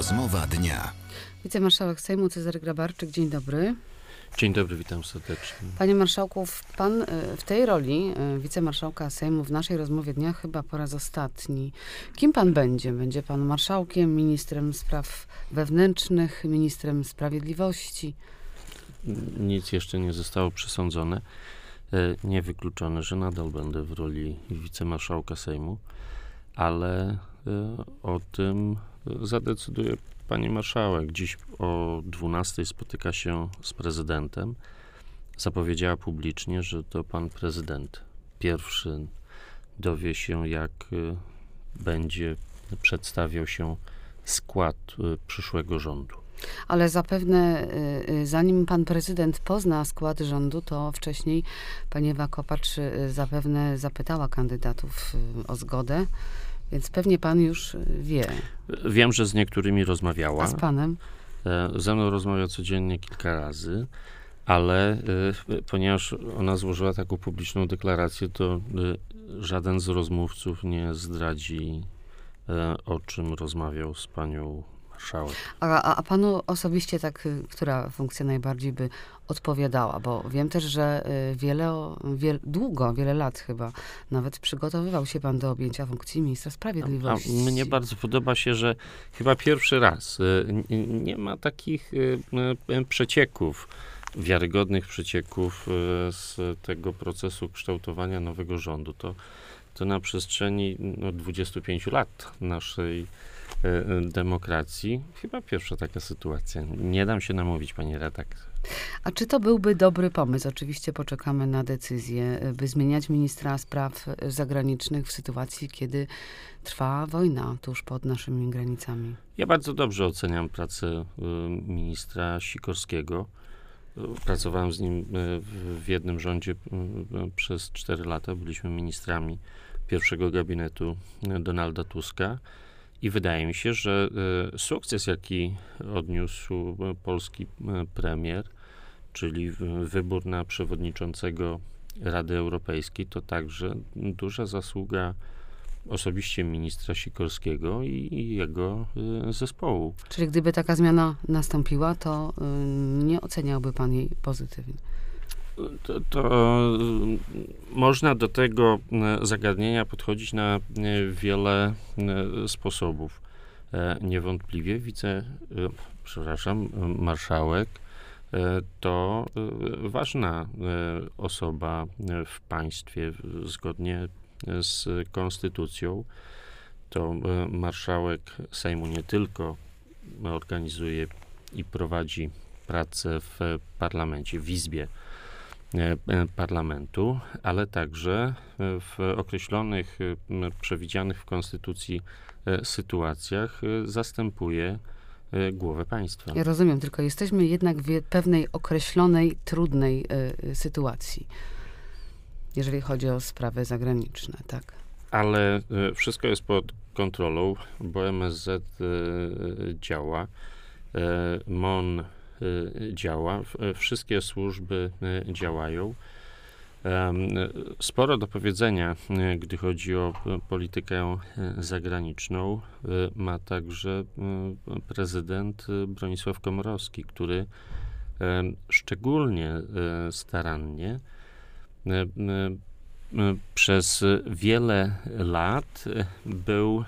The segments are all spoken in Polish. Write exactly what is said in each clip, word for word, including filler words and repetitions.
Rozmowa dnia. Wicemarszałek Sejmu Cezary Grabarczyk, dzień dobry. Dzień dobry, witam serdecznie. Panie marszałku, pan w tej roli wicemarszałka Sejmu w naszej rozmowie dnia chyba po raz ostatni. Kim pan będzie? Będzie pan marszałkiem, ministrem spraw wewnętrznych, ministrem sprawiedliwości? Nic jeszcze nie zostało przesądzone. Niewykluczone, że nadal będę w roli wicemarszałka Sejmu, ale o tym zadecyduje pani marszałek. Dziś o dwunastej spotyka się z prezydentem. Zapowiedziała publicznie, że to pan prezydent pierwszy dowie się, jak będzie przedstawiał się skład przyszłego rządu. Ale zapewne zanim pan prezydent pozna skład rządu, to wcześniej pani Ewa Kopacz zapewne zapytała kandydatów o zgodę, więc pewnie pan już wie. Wiem, że z niektórymi rozmawiała. A z panem? Ze mną rozmawia codziennie kilka razy, ale y, ponieważ ona złożyła taką publiczną deklarację, to y, żaden z rozmówców nie zdradzi, y, o czym rozmawiał z panią marszałek. A, a, a panu osobiście tak, która funkcja najbardziej by odpowiadała? Bo wiem też, że wiele, wiele, długo, wiele lat chyba, nawet przygotowywał się pan do objęcia funkcji ministra sprawiedliwości. A, a mnie bardzo podoba się, że chyba pierwszy raz nie ma takich przecieków, wiarygodnych przecieków z tego procesu kształtowania nowego rządu. To, to na przestrzeni no, dwudziestu pięciu lat naszej demokracji chyba pierwsza taka sytuacja. Nie dam się namówić, pani redaktor. A czy to byłby dobry pomysł? Oczywiście poczekamy na decyzję, by zmieniać ministra spraw zagranicznych w sytuacji, kiedy trwa wojna tuż pod naszymi granicami. Ja bardzo dobrze oceniam pracę ministra Sikorskiego. Pracowałem z nim w jednym rządzie przez cztery lata. Byliśmy ministrami pierwszego gabinetu Donalda Tuska. I wydaje mi się, że y, sukces, jaki odniósł polski premier, czyli wybór na przewodniczącego Rady Europejskiej, to także duża zasługa osobiście ministra Sikorskiego i, i jego y, zespołu. Czyli gdyby taka zmiana nastąpiła, to y, nie oceniałby pan jej pozytywnie? To, to można do tego zagadnienia podchodzić na wiele sposobów. Niewątpliwie wice, przepraszam, marszałek to ważna osoba w państwie zgodnie z konstytucją. To marszałek Sejmu nie tylko organizuje i prowadzi pracę w parlamencie, w Izbie Parlamentu, ale także w określonych, przewidzianych w Konstytucji sytuacjach zastępuje głowę państwa. Ja rozumiem, tylko jesteśmy jednak w pewnej określonej, trudnej y, sytuacji, jeżeli chodzi o sprawy zagraniczne, tak? Ale y, wszystko jest pod kontrolą, bo M S Z y, działa, y, M O N działa, wszystkie służby działają. Sporo do powiedzenia, gdy chodzi o politykę zagraniczną, ma także prezydent Bronisław Komorowski, który szczególnie starannie przez wiele lat był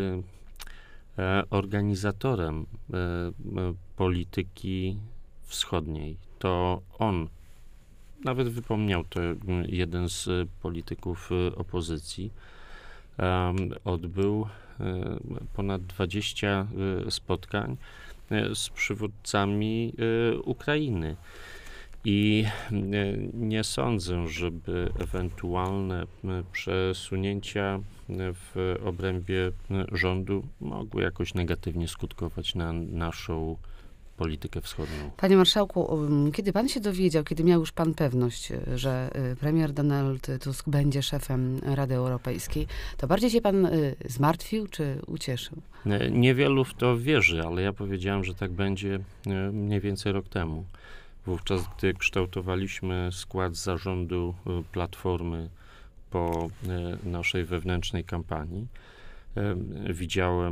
organizatorem polityki wschodniej. To on, nawet wypomniał to jeden z polityków opozycji, odbył ponad dwadzieścia spotkań z przywódcami Ukrainy. I nie sądzę, żeby ewentualne przesunięcia w obrębie rządu mogły jakoś negatywnie skutkować na naszą politykę wschodnią. Panie marszałku, kiedy pan się dowiedział, kiedy miał już pan pewność, że premier Donald Tusk będzie szefem Rady Europejskiej, to bardziej się pan zmartwił czy ucieszył? Niewielu w to wierzy, ale ja powiedziałem, że tak będzie mniej więcej rok temu. Wówczas, gdy kształtowaliśmy skład zarządu Platformy po naszej wewnętrznej kampanii, widziałem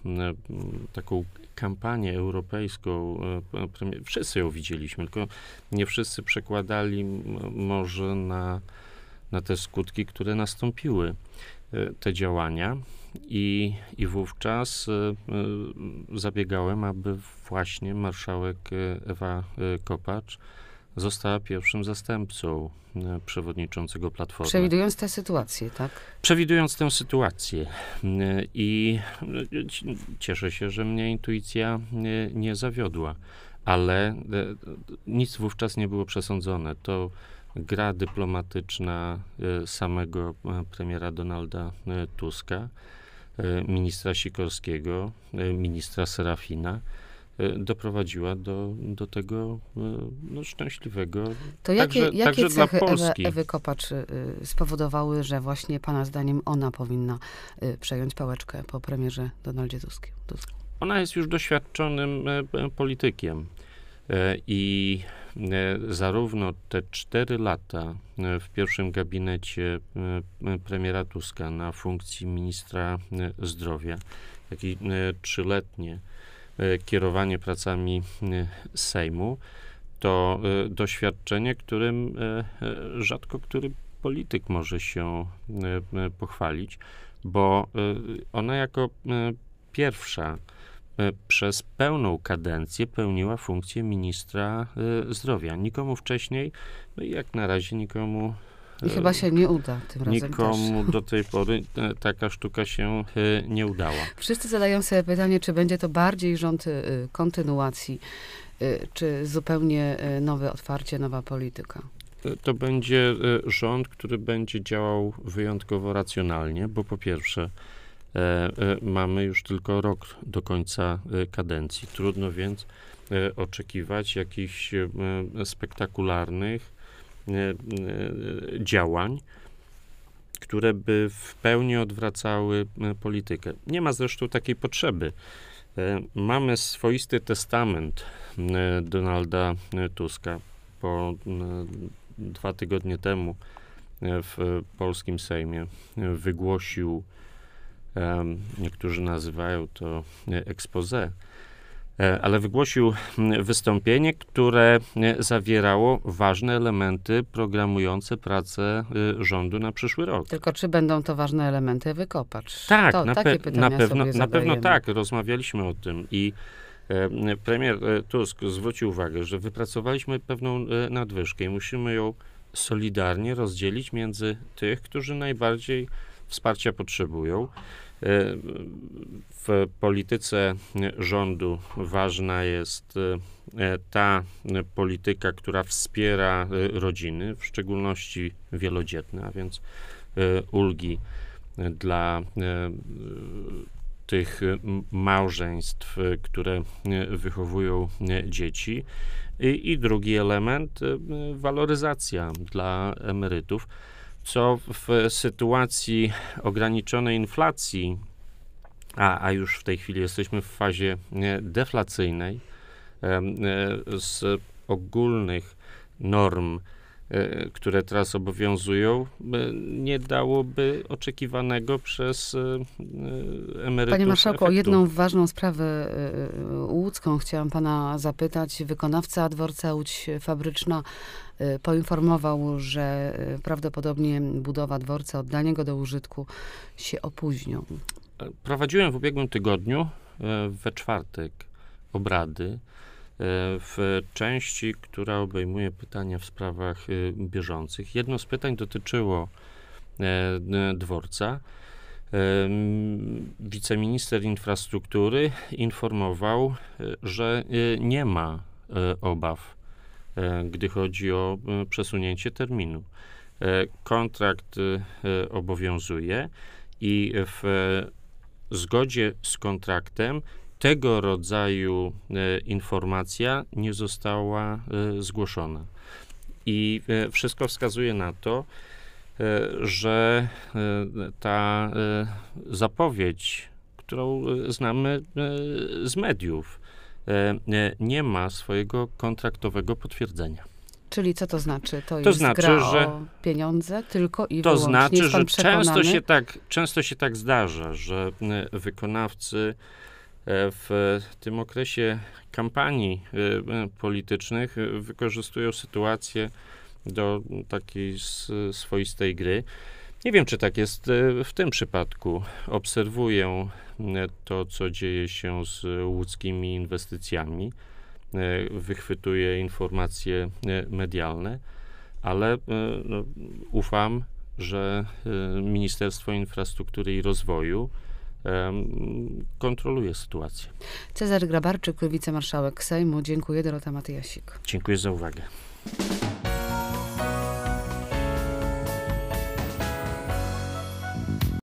taką kampanię europejską, wszyscy ją widzieliśmy, tylko nie wszyscy przekładali może na, na te skutki, które nastąpiły, te działania. I, i wówczas zabiegałem, aby właśnie marszałek Ewa Kopacz została pierwszym zastępcą przewodniczącego Platformy. Przewidując tę sytuację, tak? Przewidując tę sytuację. I cieszę się, że mnie intuicja nie, nie zawiodła, ale nic wówczas nie było przesądzone. To gra dyplomatyczna samego premiera Donalda Tuska, ministra Sikorskiego, ministra Serafina doprowadziła do, do tego no, szczęśliwego, to jakie, także, jakie także cechy dla Polski. Ewy, Ewy Kopacz y, spowodowały, że właśnie pana zdaniem ona powinna y, przejąć pałeczkę po premierze Donaldzie Tusku? Ona jest już doświadczonym e, politykiem e, i e, zarówno te cztery lata e, w pierwszym gabinecie e, premiera Tuska na funkcji ministra e, zdrowia, jak i e, trzyletnie kierowanie pracami Sejmu, to doświadczenie, którym rzadko który polityk może się pochwalić, bo ona jako pierwsza przez pełną kadencję pełniła funkcję ministra zdrowia. Nikomu wcześniej, no i jak na razie nikomu I chyba się nie uda tym razem Nikomu też. do tej pory taka sztuka się nie udała. Wszyscy zadają sobie pytanie, czy będzie to bardziej rząd kontynuacji, czy zupełnie nowe otwarcie, nowa polityka. To będzie rząd, który będzie działał wyjątkowo racjonalnie, bo po pierwsze mamy już tylko rok do końca kadencji. Trudno więc oczekiwać jakichś spektakularnych działań, które by w pełni odwracały politykę. Nie ma zresztą takiej potrzeby. Mamy swoisty testament Donalda Tuska. Po dwa tygodnie temu w polskim Sejmie wygłosił, niektórzy nazywają to exposé, ale wygłosił wystąpienie, które zawierało ważne elementy programujące pracę rządu na przyszły rok. Tylko czy będą to ważne elementy Ewy Kopacz? Tak, to, na, takie pe- pytania na, pewno, sobie na pewno zadajemy. tak, rozmawialiśmy o tym i e, premier Tusk zwrócił uwagę, że wypracowaliśmy pewną e, nadwyżkę i musimy ją solidarnie rozdzielić między tych, którzy najbardziej wsparcia potrzebują. W polityce rządu ważna jest ta polityka, która wspiera rodziny, w szczególności wielodzietne, a więc ulgi dla tych małżeństw, które wychowują dzieci. I, i drugi element, waloryzacja dla emerytów, co w sytuacji ograniczonej inflacji, a, a już w tej chwili jesteśmy w fazie deflacyjnej, z ogólnych norm, które teraz obowiązują, nie dałoby oczekiwanego przez emerytów Panie marszałku, efektu. o jedną ważną sprawę łódzką chciałam pana zapytać. Wykonawca dworca Łódź Fabryczna poinformował, że prawdopodobnie budowa dworca, oddanie go do użytku się opóźnią. Prowadziłem w ubiegłym tygodniu, we czwartek, obrady w części, która obejmuje pytania w sprawach bieżących. Jedno z pytań dotyczyło dworca. Wiceminister infrastruktury informował, że nie ma obaw, gdy chodzi o przesunięcie terminu. Kontrakt obowiązuje i w zgodzie z kontraktem tego rodzaju e, informacja nie została e, zgłoszona. I e, wszystko wskazuje na to, e, że e, ta e, zapowiedź, którą znamy e, z mediów, e, nie ma swojego kontraktowego potwierdzenia. Czyli co to znaczy? To, To jest znaczy, gra że- o pieniądze tylko i To wyłącznie? znaczy, Jest pan że często przekonany? się, tak, często się tak zdarza, że e, wykonawcy w tym okresie kampanii politycznych wykorzystują sytuację do takiej swoistej gry. Nie wiem, czy tak jest w tym przypadku. Obserwuję to, co dzieje się z łódzkimi inwestycjami. Wychwytuję informacje medialne, ale no, ufam, że Ministerstwo Infrastruktury i Rozwoju kontroluje sytuację. Cezary Grabarczyk, wicemarszałek Sejmu. Dziękuję. Dorota Matyjasik. Dziękuję za uwagę.